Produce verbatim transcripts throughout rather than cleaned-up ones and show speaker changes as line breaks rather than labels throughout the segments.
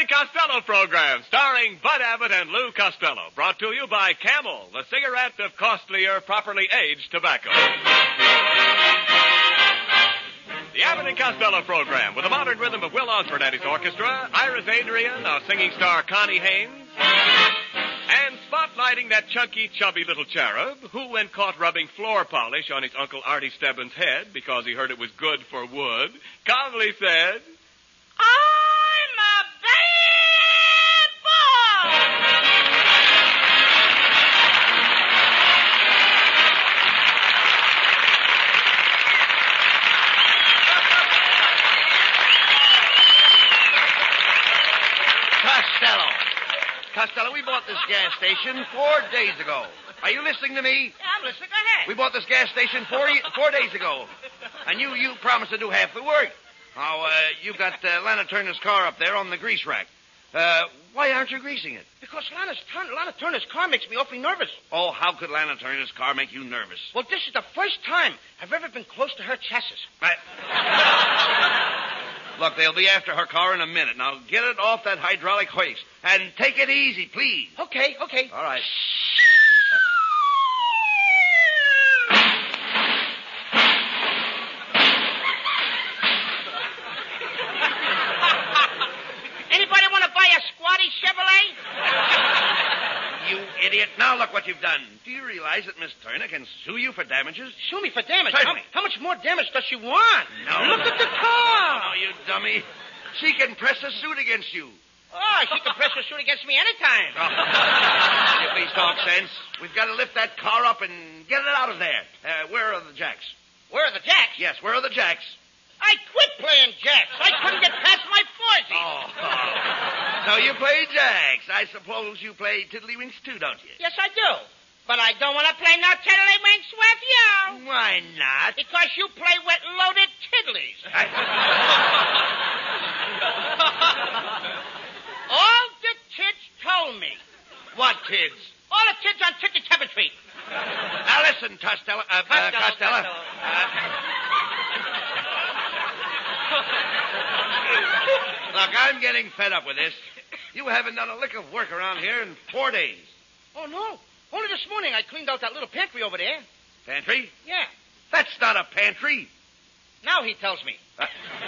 and Costello program, starring Bud Abbott and Lou Costello. Brought to you by Camel, the cigarette of costlier, properly aged tobacco. The Abbott and Costello program, with a modern rhythm of Will Osborne and his orchestra, Iris Adrian, our singing star Connie Haynes, and spotlighting that chunky, chubby little cherub who, when caught rubbing floor polish on his Uncle Artie Stebbins' head because he heard it was good for wood, calmly said,
I'm a bad boy!
Costello. Costello, we bought this gas station four days ago. Are you listening to me?
Yeah, I'm listening. Go ahead.
We bought this gas station four four days ago. And you, you promised to do half the work. Now, uh, you've got uh, Lana Turner's car up there on the grease rack. Uh, why aren't you greasing it?
Because Lana's Turn- Lana Turner's car makes me awfully nervous.
Oh, how could Lana Turner's car make you nervous?
Well, this is the first time I've ever been close to her chassis.
I... Look, they'll be after her car in a minute. Now, get it off that hydraulic hoist. And take it easy, please.
Okay, okay.
All right.
Anybody want to buy a squatty Chevrolet?
You idiot. Now look what you've done. Do you realize that Miss Turner can sue you for damages?
Sue me for damage. How,
Certainly.
how much more damage does she want?
No.
Look at the car.
Oh, you dummy. She can press a suit against you.
Oh, she can press her suit against me anytime.
Oh. You please talk sense. We've got to lift that car up and get it out of there. Uh, where are the jacks?
Where are the jacks?
Yes, where are the jacks?
I quit playing jacks. I couldn't get past my forty.
Oh. So you play jacks. I suppose you play tiddlywinks too, don't you?
Yes, I do. But I don't want to play no tiddlywinks with you.
Why not?
Because you play with loaded tiddlies. All the kids told me.
What kids?
All the kids on Ticky Tappin Street.
Now listen, Costello. Uh,
Costello,
uh, Costello.
Costello.
Uh, Look, I'm getting fed up with this. You haven't done a lick of work around here in four days.
Oh, no. Only this morning I cleaned out that little pantry over there.
Pantry?
Yeah.
That's not a pantry.
Now he tells me.
Uh,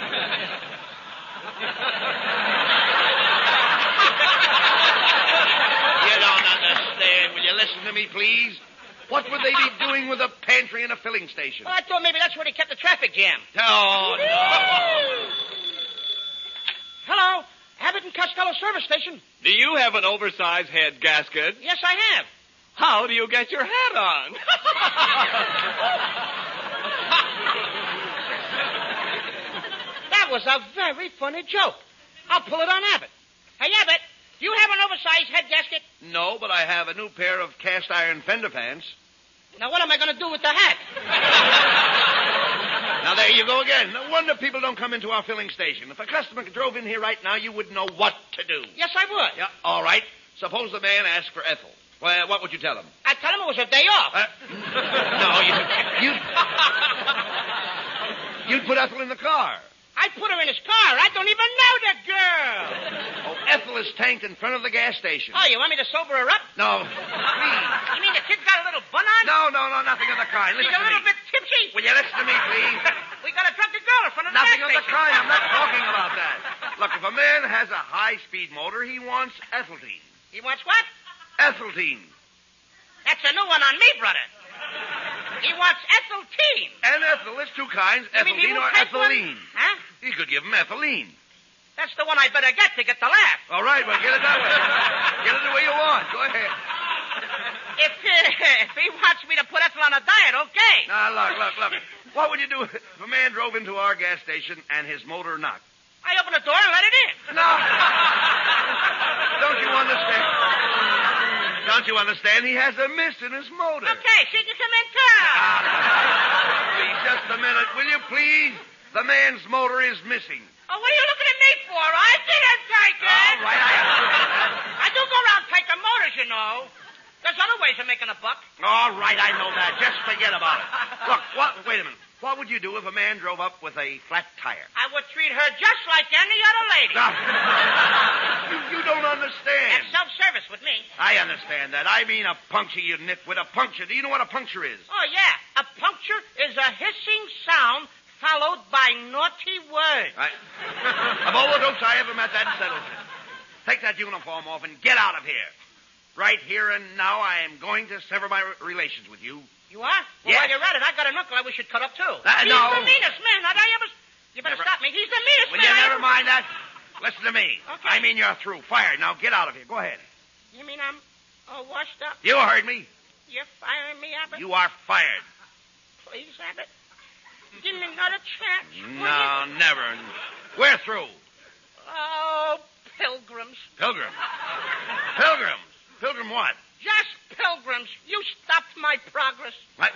You don't understand. Will you listen to me, please? What would they be doing with a pantry and a filling station?
Well, I thought maybe that's where they kept the traffic jam.
Oh, no.
Hello, Abbott and Costello service station.
Do you have an oversized head gasket?
Yes, I have.
How do you get your hat on?
That was a very funny joke. I'll pull it on Abbott. Hey, Abbott, do you have an oversized head gasket?
No, but I have a new pair of cast iron fender pants.
Now, what am I going to do with the hat?
Now, there you go again. No wonder people don't come into our filling station. If a customer drove in here right now, you wouldn't know what to do.
Yes, I would.
Yeah, all right. Suppose the man asked for Ethel. Well, what would you tell him?
I'd tell him it was a day off.
Uh, no, you, you'd, you'd put Ethel in the car.
I put her in his car. I don't even know the girl.
Oh, Ethel is tanked in front of the gas station.
Oh, you want me to sober her up?
No, please.
You mean the kid's got a little bun on?
No, no, no, nothing of the kind.
She's
Listen
a
to
little
me.
bit tipsy.
Will you listen to me, please?
We got a drunken girl in front of the
Nothing
gas
of the
station.
kind. I'm not talking about that. Look, if a man has a high-speed motor, he wants ethylene.
He wants what?
Ethylene.
That's a new one on me, brother. He wants ethylene.
And ethyl, there's two kinds,
You mean he
ethylene or
won't take one?
ethylene.
Huh?
He could give him ethylene.
That's the one I better get to get the laugh.
All right, well, get it that way. Get it the way you want. Go ahead.
If, uh, if he wants me to put ethyl on a diet, okay.
Now, look, look, look. What would you do if a man drove into our gas station and his motor knocked?
I open the door and let it in.
No. Don't you understand? Don't you understand? He has a mist in his motor.
Okay, she can come in, too.
Please, just a minute, will you please? The man's motor is missing.
Oh, what are you looking at me for? I didn't take it.
All right,
I
I...
do go around taking motors, you know. There's other ways of making a buck.
All right, I know that. Just forget about it. Look, what... Wait a minute. What would you do if a man drove up with a flat tire?
I would treat her just like any other lady.
Now, don't understand.
That's self-service with me.
I understand that. I mean a puncture, you nitwit. A puncture. Do you know what a puncture is?
Oh, yeah. A puncture is a hissing sound followed by naughty words.
I, of all the dopes I ever met, that settles it. Take that uniform off and get out of here. Right here and now, I am going to sever my re- relations with you.
You are? Well,
Yes.
while you're at it, I got an uncle I wish you'd cut up, too.
Uh,
He's
no.
the meanest man that I ever... You better
Never-
stop me. He's the meanest
Will
man
you
I
never
ever...
mind that? Listen to me.
Okay.
I mean, you're through. Fired. Now get out of here. Go ahead.
You mean I'm all washed up?
You heard me.
You're firing me, Abbott?
You are fired.
Please, Abbott. Give me another chance. will
No,
you?
never. We're through.
Oh, pilgrims.
Pilgrim. Pilgrims. Pilgrim what?
Just pilgrims. You stopped my progress.
What?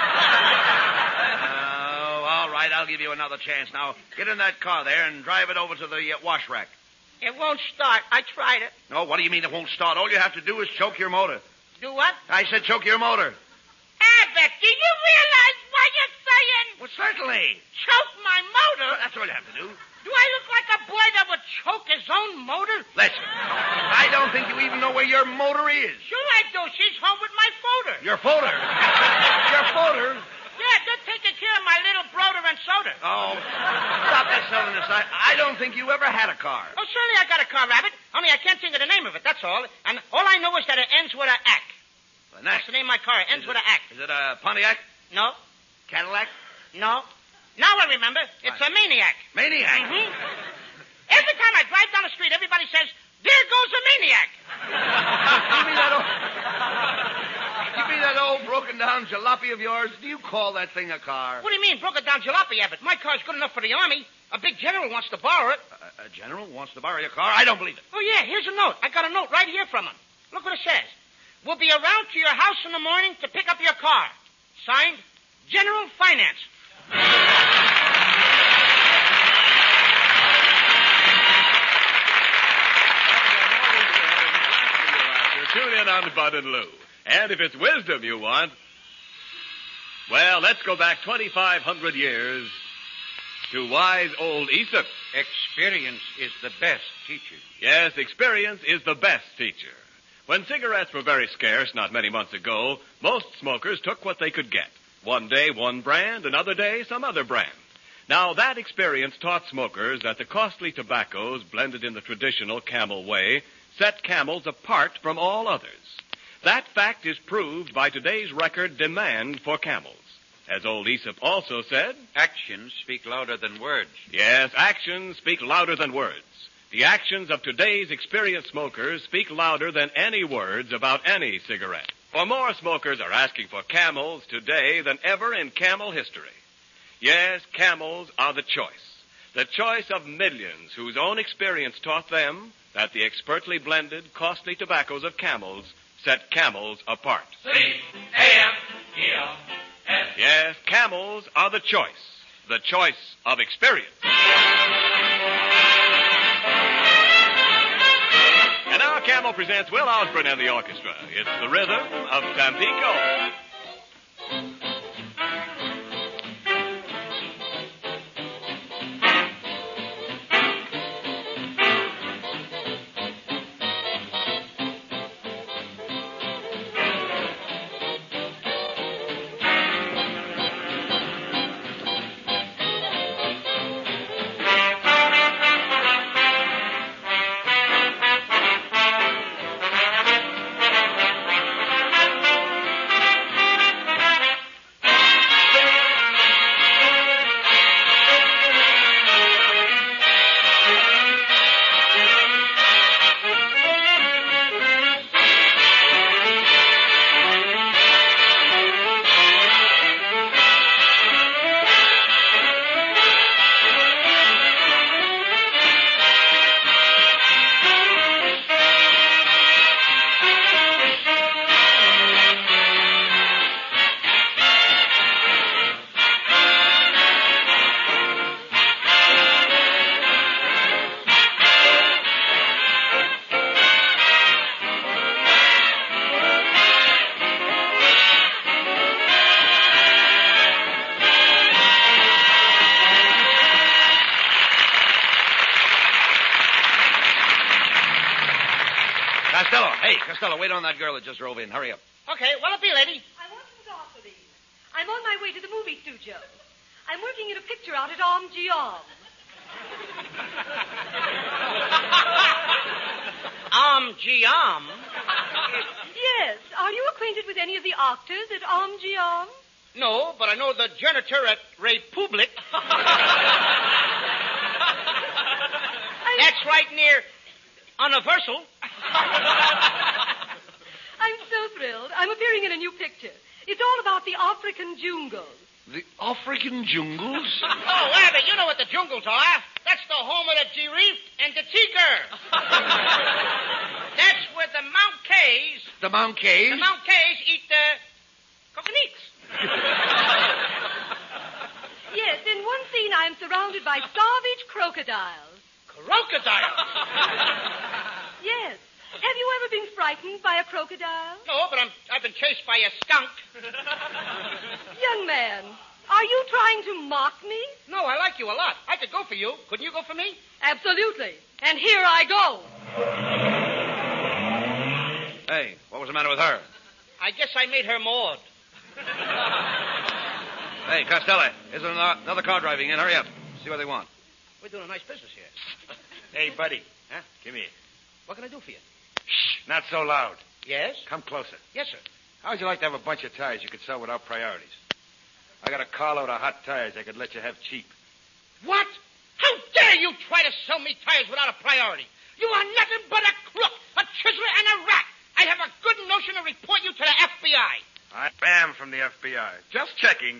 Oh, all right. I'll give you another chance. Now, get in that car there and drive it over to the uh, wash rack.
It won't start. I tried it.
No, what do you mean it won't start? All you have to do is choke your motor.
Do what?
I said choke your motor.
Abbott, do you realize what you're saying?
Well, certainly.
Choke my motor?
That's all you have to do.
Do I look like a boy that would choke his own motor?
Listen, I don't think you even know where your motor is.
Sure I do. She's home with my folder.
Your folder. Your folder?
Yeah, they're taking care of my little brother and soda.
Oh, stop that silliness. I, I don't think you ever had a car.
Oh, certainly I got a car, Rabbit. Only I can't think of the name of it, that's all. And all I know is that it ends with a ack.
An
That's the name of my car. It ends with a ack.
Is it a Pontiac?
No,
Cadillac?
no. Now I remember. It's a maniac.
Maniac?
Mm-hmm. Every time I drive down the street, everybody says, there goes a maniac.
You mean that old... You mean that old broken-down jalopy of yours? Do you call that thing a car?
What do you mean, broken down jalopy, Abbott? My car's good enough for the Army. A big general wants to borrow it.
A, a general wants to borrow your car? I don't believe it.
Oh, yeah, here's a note. I got a note right here from him. Look what it says. We'll be around to your house in the morning to pick up your car. Signed, General Finance.
Tune in on Bud and Lou. And if it's wisdom you want, well, let's go back twenty-five hundred years to wise old Aesop.
Experience is the best teacher.
Yes, experience is the best teacher. When cigarettes were very scarce not many months ago, most smokers took what they could get. One day, one brand, another day, some other brand. Now, that experience taught smokers that the costly tobaccos blended in the traditional Camel way set Camels apart from all others. That fact is proved by today's record demand for Camels. As old Aesop also said,
Actions speak louder than words.
yes, actions speak louder than words. The actions of today's experienced smokers speak louder than any words about any cigarette. For more smokers are asking for Camels today than ever in Camel history. Yes, Camels are the choice. The choice of millions whose own experience taught them that the expertly blended, costly tobaccos of Camels set Camels apart.
C A M E L S.
Yes, Camels are the choice. The choice of experience. And now Camel presents Will Osborne and the orchestra. It's the rhythm of Tampico.
Costello. Hey, Costello, wait on that girl that just drove in. Hurry up.
Okay, what'll it be, lady?
I want some Darcy. I'm on my way to the movie studio. I'm working in a picture out at Om G Om.
Om G Om?
Yes. Are you acquainted with any of the actors at Om G Om?
No, but I know the janitor at Republic. That's right near Universal.
I'm so thrilled. I'm appearing in a new picture. It's all about the African jungles.
The African jungles?
Oh, Abbott, you know what the jungles are. That's the home of the giraffe and the tiger. That's where the Mount Kays...
The Mount Kays?
The Mount Kays eat the coconuts.
Yes, in one scene I'm surrounded by savage crocodiles.
Crocodiles?
Yes. Have you ever been frightened by a crocodile?
No, but I'm, I've been chased by a skunk.
Young man, are you trying to mock me?
No, I like you a lot. I could go for you. Couldn't you go for me?
Absolutely. And here I go.
Hey, what was the matter with her?
I guess I made her Maud.
Hey, Costello, here's another, another car driving in. Hurry up. See what they want.
We're doing a nice business here.
Hey, buddy.
Huh?
Come here.
What can I do for you?
Shh, not so loud.
Yes?
Come closer.
Yes, sir.
How would you like to have a bunch of tires you could sell without priorities? I got a carload of hot tires I could let you have cheap.
What? How dare you try to sell me tires without a priority? You are nothing but a crook, a chiseler, and a rat. I have a good notion to report you to the F B I.
I am from the F B I. Just checking.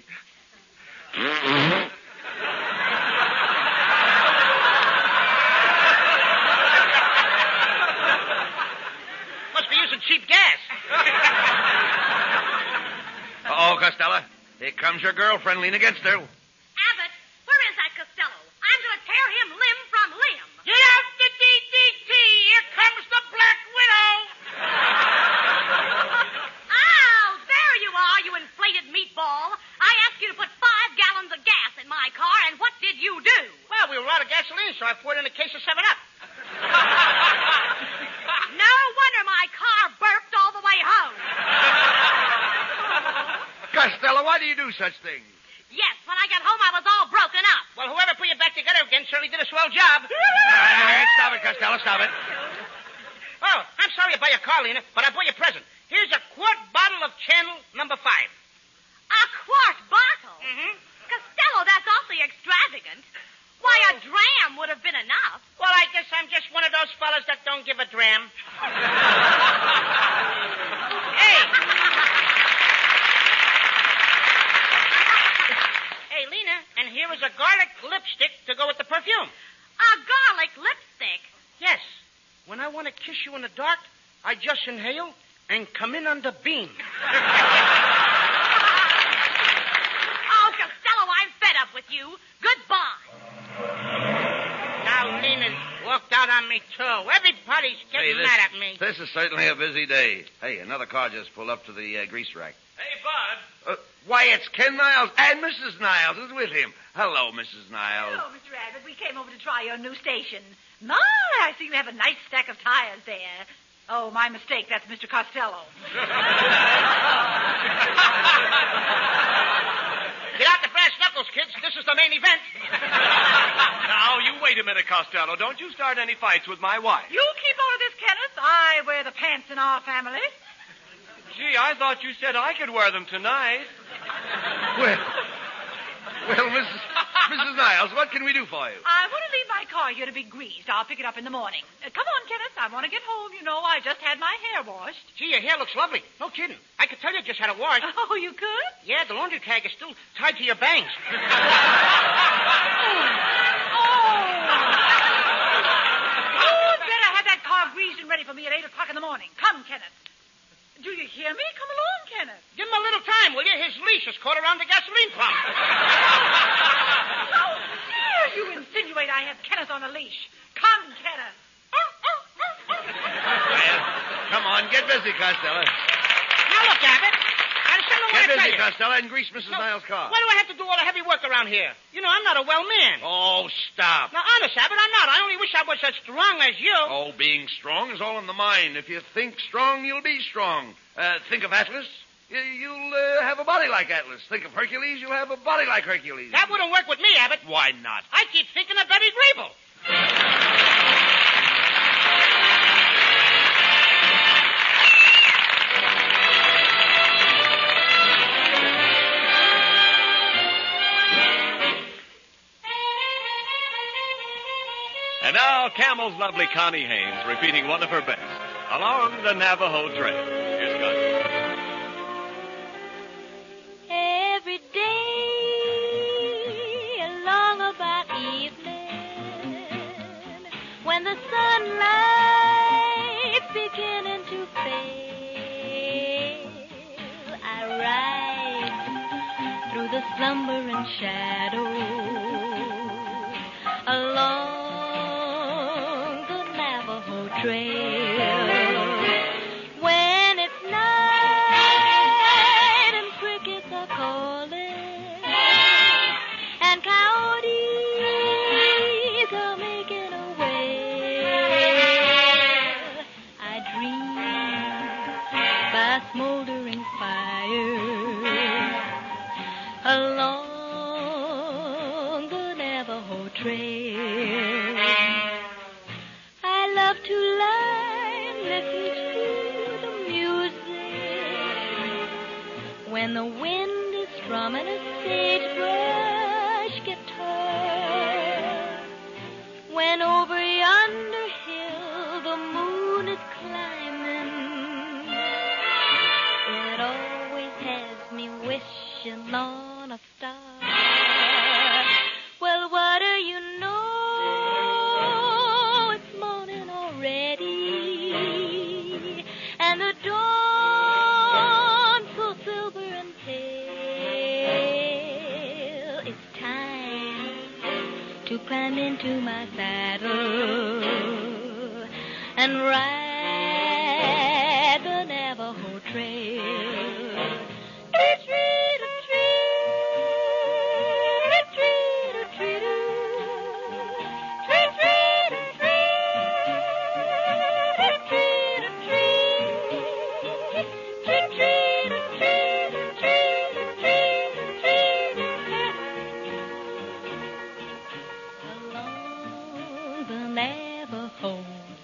Must be using cheap gas.
Uh-oh, Costello. Here comes your girlfriend. Lean against her.
Abbott, where is that Costello? I'm going to tear him limb from limb.
Get out the D D T. Here comes the Black Widow.
Oh, there you are, you inflated meatball. I asked you to put five gallons of gas in my car, and what did you do?
Well, we were out of gasoline, so I poured in a case of seven up.
No wonder my car burped all the way home.
Costello, why do you do such things?
Yes, when I got home, I was all broken up.
Well, whoever put you back together again certainly did a swell job.
Uh, stop it, Costello, stop it.
Oh, I'm sorry about your car, Lena, but I bought you a present. Here's a quart bottle of Channel number five.
A quart bottle?
Mm-hmm.
Costello, that's awfully extravagant. Why, a dram would have been enough.
Well, I guess I'm just one of those fellas that don't give a dram. Hey. Hey, Lena, and here is a garlic lipstick to go with the perfume.
A garlic lipstick?
Yes. When I want to kiss you in the dark, I just inhale and come in on the beam.
Oh, Costello, I'm fed up with you. Goodbye.
Now Lena's walked out on me, too. Everybody's getting
Hey, this,
mad at me.
This is certainly a busy day. Hey, another car just pulled up to the uh, grease rack.
Hey, Bud.
Uh, why, it's Ken Niles, and Missus Niles is with him. Hello, Missus Niles.
Hello, Mister Abbott. We came over to try your new station. My, I see you have a nice stack of tires there. Oh, my mistake. That's Mister Costello.
Get out the brass knuckles, kids. This is the main event.
Now, you wait a minute, Costello. Don't you start any fights with my wife.
You keep on of this, Kenneth. I wear the pants in our family.
Gee, I thought you said I could wear them tonight.
Well, well, Missus Missus Niles, what can we do for you?
I want to leave my car here to be greased. I'll pick it up in the morning. Uh, come on, Kenneth. I want to get home. You know, I just had my hair washed.
Gee, your hair looks lovely. No kidding. I could tell you just had it washed.
Oh, you could?
Yeah, the laundry tag is still tied to your bangs.
Oh. You'd better have that car greased and ready for me at eight o'clock in the morning. Come, Kenneth. Do you hear me? Come along, Kenneth.
Give him a little time, will you? His leash is caught around the gasoline pump.
How dare you insinuate I have Kenneth on a leash? Come, Kenneth.
Well, come on, get busy, Costello.
Now, look, Abbott. That listen to what I
Get
tell
busy,
you.
Costello, and grease Missus
No,
Niles' car.
Why do I have to do all the heavy work around here? You know, I'm not a well man.
Oh, stop.
Now, honest, Abbott, I'm not. I only wish I was as strong as you.
Oh, being strong is all in the mind. If you think strong, you'll be strong. Uh, think of Atlas. y- You'll uh, have a body like Atlas. Think of Hercules. You'll have a body like Hercules.
That wouldn't work with me, Abbott.
Why not?
I keep thinking of Betty Grable.
And now, Camel's lovely Connie Haynes repeating one of her best, Along the Navajo Trail. Here's Connie.
Every day along about evening, when the sunlight's beginning to fade, I ride through the slumbering shadows along the Navajo Trail. When it's night and crickets are calling and coyotes are making a wail, I dream by smoldering fires along the Navajo Trail. I love to lie and listen to the music when the wind is strumming a sagebrush guitar. When over yonder hill the moon is climbing, it always has me wishing on a star. Well, what do you know? It's morning already, and the dawn so silver and pale. It's time to climb into my saddle and ride the Navajo Trail. Along the Navajo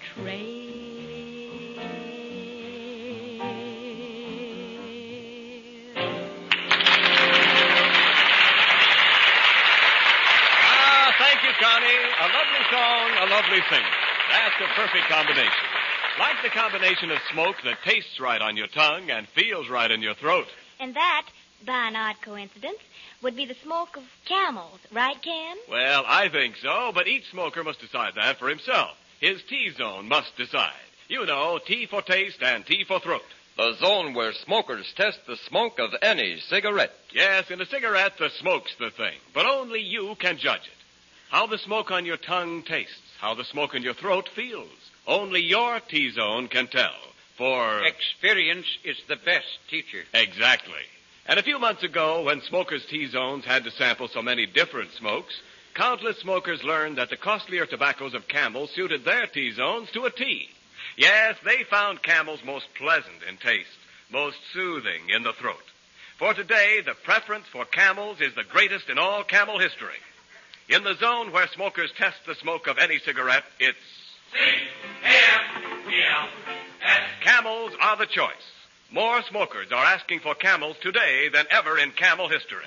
Ah, thank you, Connie. A lovely song, a lovely singer. That's a perfect combination. Like the combination of smoke that tastes right on your tongue and feels right in your throat.
And that, by an odd coincidence, would be the smoke of camels, right, Ken?
Well, I think so, but each smoker must decide that for himself. His T-zone must decide. You know, T for taste and T for throat.
The zone where smokers test the smoke of any cigarette.
Yes, in a cigarette, the smoke's the thing, but only you can judge it. How the smoke on your tongue tastes, how the smoke in your throat feels. Only your T-zone can tell. For
Experience is the best teacher.
exactly. And a few months ago, when smokers' T-zones had to sample so many different smokes, countless smokers learned that the costlier tobaccos of Camel suited their T-zones to a T. Yes, they found Camel's most pleasant in taste, most soothing in the throat. For today, the preference for Camels is the greatest in all Camel history. In the zone where smokers test the smoke of any cigarette, it's
C A M E L S.
Camels are the choice. More smokers are asking for Camels today than ever in Camel history.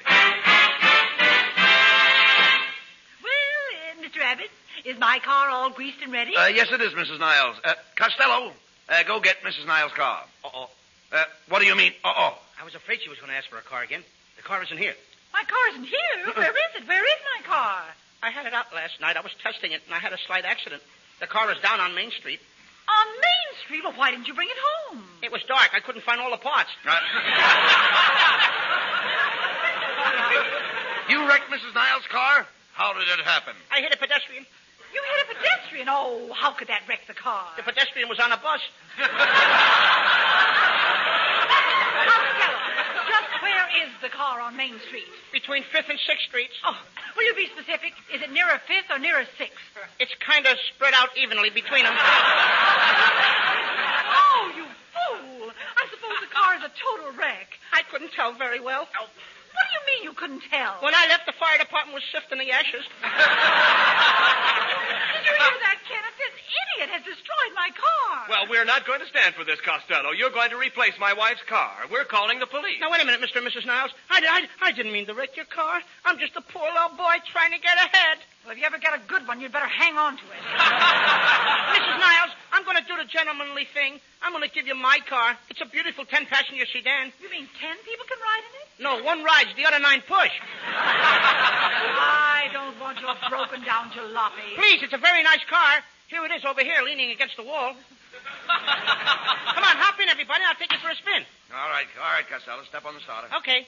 Well, uh, Mister Abbott, is my car all greased and ready?
Uh, yes, it is, Missus Niles. Uh, Costello, uh, go get Missus Niles' car.
Uh-oh.
Uh, what do you mean, uh-oh?
I was afraid she was going to ask for a car again. The car isn't here.
My car isn't here. Where is it? Where is my car?
I had it out last night. I was testing it, and I had a slight accident. The car is down on Main Street.
On Main Street? Well, why didn't you bring it home?
It was dark. I couldn't find all the parts.
Uh, you wrecked Missus Niles' car? How did it happen?
I hit a pedestrian.
You hit a pedestrian. Oh, how could that wreck the car?
The pedestrian was on a bus.
Costello, Just where is the car on Main Street?
Between fifth and sixth Streets.
Oh, will you be specific? Is it nearer fifth or nearer sixth?
It's kind of spread out evenly between them.
Oh, you fool. I suppose the car is a total wreck.
I couldn't tell very well.
What do you mean you couldn't tell?
When I left, the fire department was sifting the ashes.
Did you hear that, Kenneth? This idiot has destroyed my car.
Well, we're not going to stand for this, Costello. You're going to replace my wife's car. We're calling the police.
Now, wait a minute, Mister and Missus Niles. I, I, I didn't mean to wreck your car. I'm just a poor little boy trying to get ahead.
Well, if you ever get a good one, you'd better hang on to it.
Missus Niles, I'm going to do the gentlemanly thing. I'm going to give you my car. It's a beautiful ten-passenger sedan.
You mean ten people can ride in it?
No, one rides, the other nine push.
I don't want your broken-down jalopy.
Please, it's a very nice car. Here it is over here, leaning against the wall. Come on, hop in, everybody. I'll take you for a spin.
All right, all right, Costello. Step on the starter.
Okay.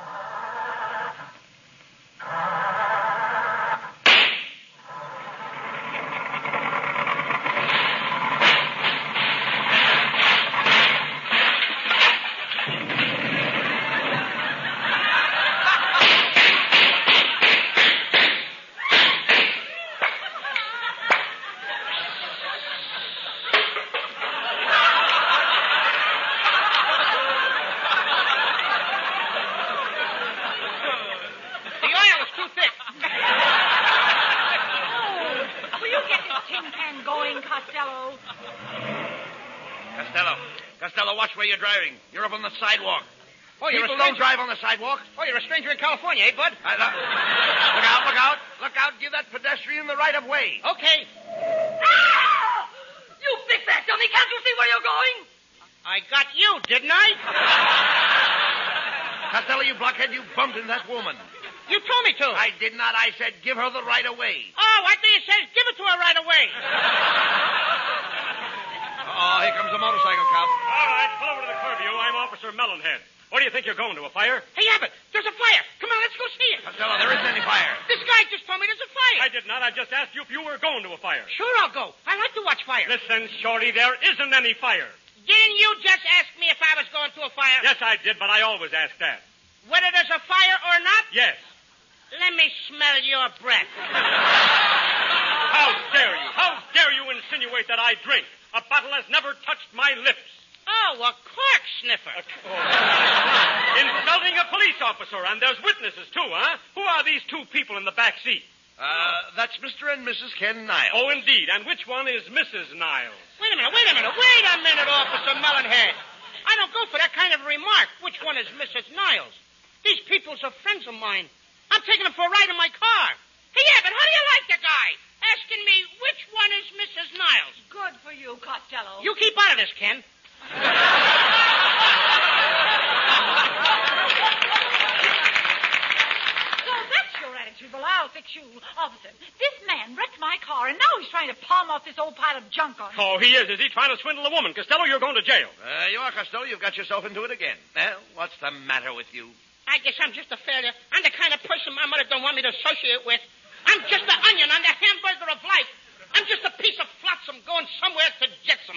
Where you're driving. You're up on the sidewalk.
Oh, you're
People
a
don't
stranger.
drive on the sidewalk.
Oh, you're a stranger in California, eh, bud?
I, look, look out, look out. Look out. Give that pedestrian the right of way.
Okay.
Ah! You big fat dummy. Can't you see where you're going?
I got you, didn't I?
Costello, you blockhead, you bumped into that woman.
You told me to.
I did not. I said give her the right of way.
Oh, what do you say? Give it to her right away.
Oh, here comes the motorcycle cop.
All right, pull over to the curb, you. I'm Officer Mellonhead. Where do you think you're going to, a fire?
Hey, Abbott, there's a fire. Come on, let's go see it.
Costello, there isn't any fire.
This guy just told me there's a fire.
I did not. I just asked you if you were going to a fire.
Sure, I'll go. I like to watch fire.
Listen, Shorty, there isn't any fire.
Didn't you just ask me if I was going to a fire?
Yes, I did, but I always ask that.
Whether there's a fire or not?
Yes.
Let me smell your breath.
How dare you? How dare you insinuate that I drink? A bottle has never touched my lips.
Oh, a cork sniffer.
A, oh. Insulting a police officer, and there's witnesses, too, huh? Who are these two people in the back seat?
Uh, that's Mister and Missus Ken Niles.
Oh, indeed. And which one is Missus Niles?
Wait a minute, wait a minute, wait a minute, Officer Mellonhead. I don't go for that kind of remark. Which one is Missus Niles? These people's are friends of mine. I'm taking them for a ride in my car. Hey, Abbott, how do you like the guy? Asking me which one is Missus Niles.
Good for you, Costello.
You keep out of this, Ken.
So that's your attitude. Well, I'll fix you. Officer, this man wrecked my car, and now he's trying to palm off this old pile of junk on me.
Oh, he is. Is he trying to swindle a woman? Costello, you're going to jail.
Uh, you are, Costello. You've got yourself into it again. Well, what's the matter with you?
I guess I'm just a failure. I'm the kind of person my mother don't want me to associate with. I'm just an onion on the hamburger of life. I'm just a piece of flotsam going somewhere to jetsam.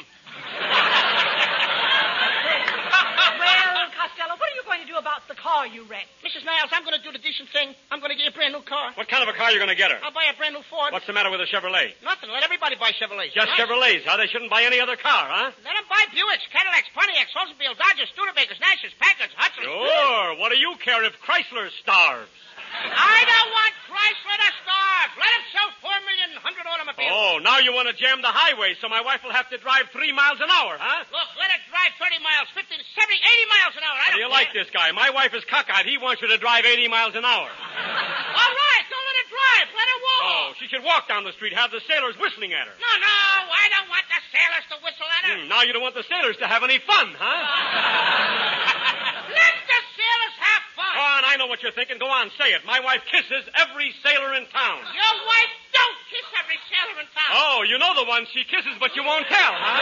Well, Costello, what are you going to do about the car you wrecked?
Missus Niles, I'm going to do the decent thing. I'm going to get you a brand new car.
What kind of a car are you going to get her?
I'll buy a brand new Ford.
What's the matter with a Chevrolet?
Nothing. Let everybody buy Chevrolets.
Just
huh?
Chevrolets, huh? They shouldn't buy any other car, huh?
Let them buy Buicks, Cadillacs, Pontiacs, Oldsmobile, Dodgers, Studebakers, Nashes, Packards, Hudsons.
Sure. What do you care if Chrysler starves?
I don't want Chrysler to starve. Let them sell four million hundred automobiles.
Oh, now you want to jam the highway so my wife will have to drive three miles an hour, huh?
Look, let it drive thirty miles, fifty, seventy, eighty miles an hour. I
How do
don't
you
care.
like this guy? My wife is cockeyed. He wants you to drive eighty miles an hour.
All right, don't let it drive. Let it walk.
Oh, she should walk down the street, have the sailors whistling at her.
No, no, I don't want the sailors to whistle at her.
Hmm, now you don't want the sailors to have any fun, huh?
Let the sailors have fun.
Go on, I know what you're thinking. Go on, say it. My wife kisses every sailor in town.
Your wife don't kiss every sailor in town.
Oh, you know the ones she kisses, but you won't tell, huh?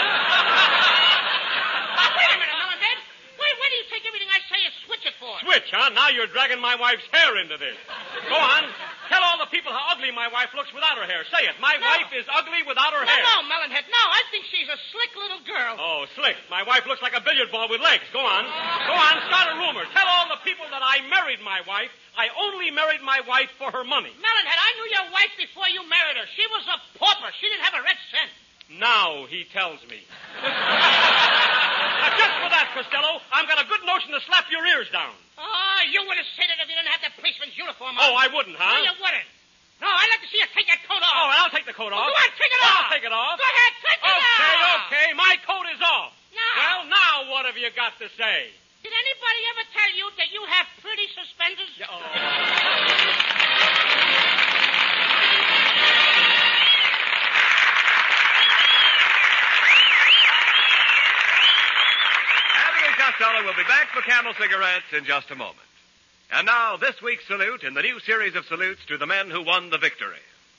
Wait a minute, Mellonhead. Why, why do you take everything I say and switch it for?
Switch, huh? Now you're dragging my wife's hair into this. Go on. Tell all the people how ugly my wife looks without her hair. Say it. My
No.
wife is ugly without her
No,
hair.
no, Mellonhead, no. I think she's a slick little girl.
Oh, slick. My wife looks like a billiard ball with legs. Go on. Go on, start a rumor. Tell all the people that I married my wife. I only married my wife for her money.
Melonhead, I knew your wife before you married her. She was a pauper. She didn't have a red cent.
Now he tells me. Now, just for that, Costello, I've got a good notion to slap your ears down.
Oh, you would have said it if you didn't have the policeman's uniform on.
Oh, I wouldn't, huh?
No, you wouldn't. No, I'd like to see you take your coat off.
Oh, and I'll take the coat off.
Well, go on, take it off.
I'll take it off.
Go ahead, take it
okay,
off.
Okay, okay. My coat is off.
Now.
Well, now what have you got to say?
Did anybody ever tell you that you have pretty suspenders?
Yeah, oh.
Abbott and Costello will be back for Camel cigarettes in just a moment. And now, this week's salute in the new series of salutes to the men who won the victory.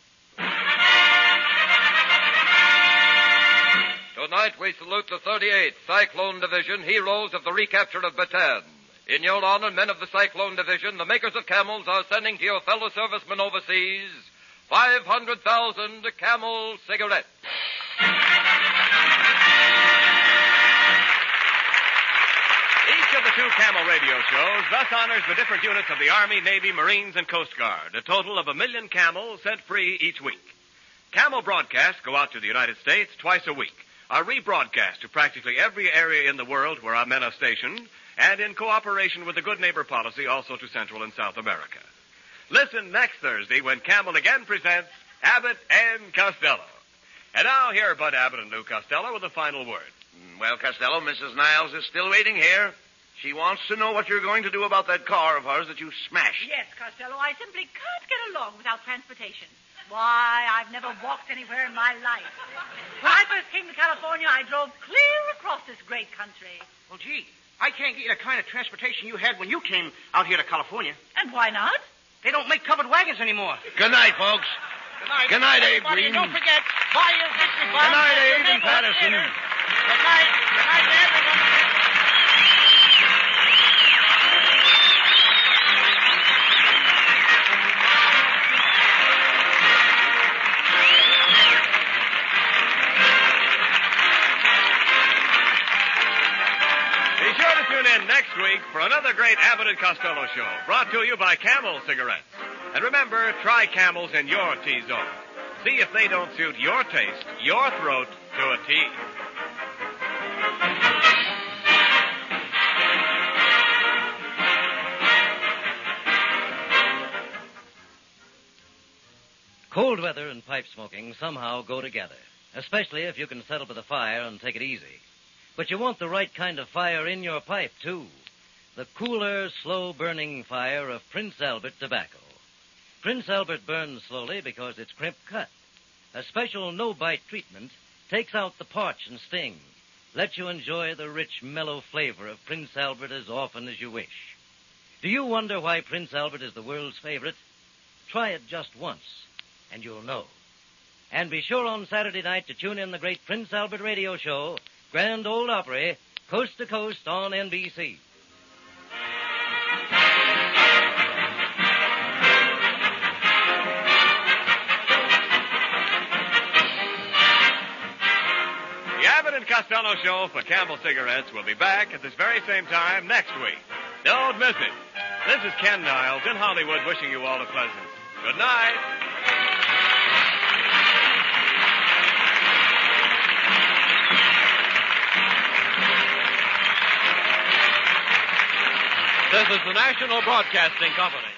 Tonight we salute the thirty-eighth Cyclone Division, heroes of the recapture of Bataan. In your honor, men of the Cyclone Division, the makers of Camels are sending to your fellow servicemen overseas five hundred thousand Camel cigarettes.
Each of the two Camel radio shows thus honors the different units of the Army, Navy, Marines, and Coast Guard, a total of a million Camels sent free each week. Camel broadcasts go out to the United States twice a week, are rebroadcast to practically every area in the world where our men are stationed, and in cooperation with the Good Neighbor policy also to Central and South America. Listen next Thursday when Camel again presents Abbott and Costello. And now here are Bud Abbott and Lou Costello with a final word.
Well, Costello, Missus Niles is still waiting here. She wants to know what you're going to do about that car of hers that you smashed.
Yes, Costello, I simply can't get along without transportation. Why, I've never walked anywhere in my life. When I first came to California, I drove clear across this great country.
Well, gee, I can't get you the kind of transportation you had when you came out here to California.
And why not?
They don't make covered wagons anymore.
Good night, folks.
Good night.
Good night, Abe
Everybody,
Green.
And don't forget, buy your victory bomb.
Good night,
at your
Abe and
neighborhood
Patterson.
theater. Good night. Good night to everyone.
Be sure to tune in next week for another great Abbott and Costello show, brought to you by Camel Cigarettes. And remember, try Camels in your T-zone. See if they don't suit your taste, your throat, to a T.
Cold weather and pipe smoking somehow go together, especially if you can settle by the fire and take it easy. But you want the right kind of fire in your pipe, too. The cooler, slow-burning fire of Prince Albert tobacco. Prince Albert burns slowly because it's crimp cut. A special no-bite treatment takes out the parch and sting, lets you enjoy the rich, mellow flavor of Prince Albert as often as you wish. Do you wonder why Prince Albert is the world's favorite? Try it just once, and you'll know. And be sure on Saturday night to tune in the great Prince Albert radio show, Grand Ole Opry, coast to coast on N B C.
The Abbott and Costello show for Camel Cigarettes will be back at this very same time next week. Don't miss it. This is Ken Niles in Hollywood wishing you all a pleasant good night.
This is the National Broadcasting Company.